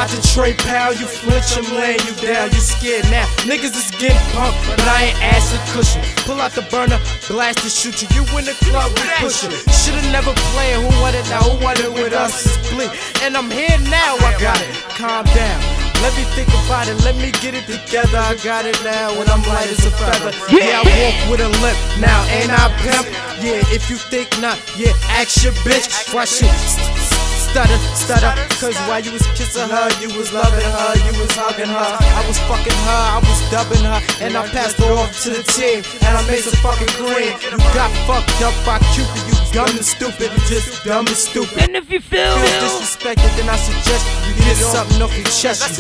Not to trade pal, you flinch, I'm laying you down. You scared now, niggas is getting pumped, but I ain't ass a cushion. Pull out the burner, blast and shoot you. You in the club, we pushing. Shoulda never played, who wanted now? Who wanted with us is bleak. And I'm here now, I got it. Calm down. Let me think about it, let me get it together. I got it now when I'm light as a feather. Yeah, I walk with a limp, now ain't I pimp? Yeah, if you think not, yeah, ask your bitch. Why she stutter, stutter? Cause while you was kissing her, you was loving her, you was hugging her. I was fucking her, I was dubbing her, and I passed her off to the team, and I made some fucking green. You got fucked up by Cupid, you dumb and stupid, just dumb and stupid. And if you feel disrespected, then I suggest you get something off your chest.